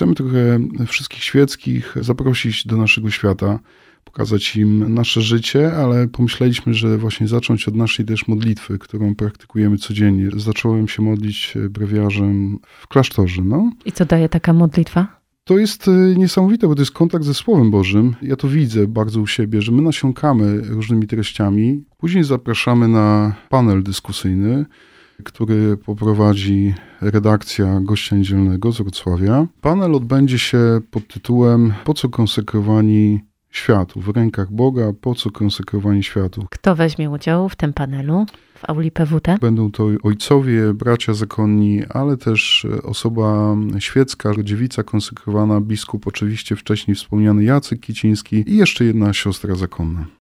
chcemy trochę wszystkich świeckich zaprosić do naszego świata, pokazać im nasze życie, ale pomyśleliśmy, że właśnie zacząć od naszej też modlitwy, którą praktykujemy codziennie. Zacząłem się modlić brewiarzem w klasztorze. I co daje taka modlitwa? To jest niesamowite, bo to jest kontakt ze Słowem Bożym. Ja to widzę bardzo u siebie, że my nasiąkamy różnymi treściami. Później zapraszamy na panel dyskusyjny, który poprowadzi redakcja Gościa Niedzielnego z Wrocławia. Panel odbędzie się pod tytułem Po co konsekrowani światu? W rękach Boga, po co konsekrowani światu? Kto weźmie udział w tym panelu w auli PWT? Będą to ojcowie, bracia zakonni, ale też osoba świecka, dziewica konsekrowana, biskup oczywiście wcześniej wspomniany Jacek Kiciński i jeszcze jedna siostra zakonna.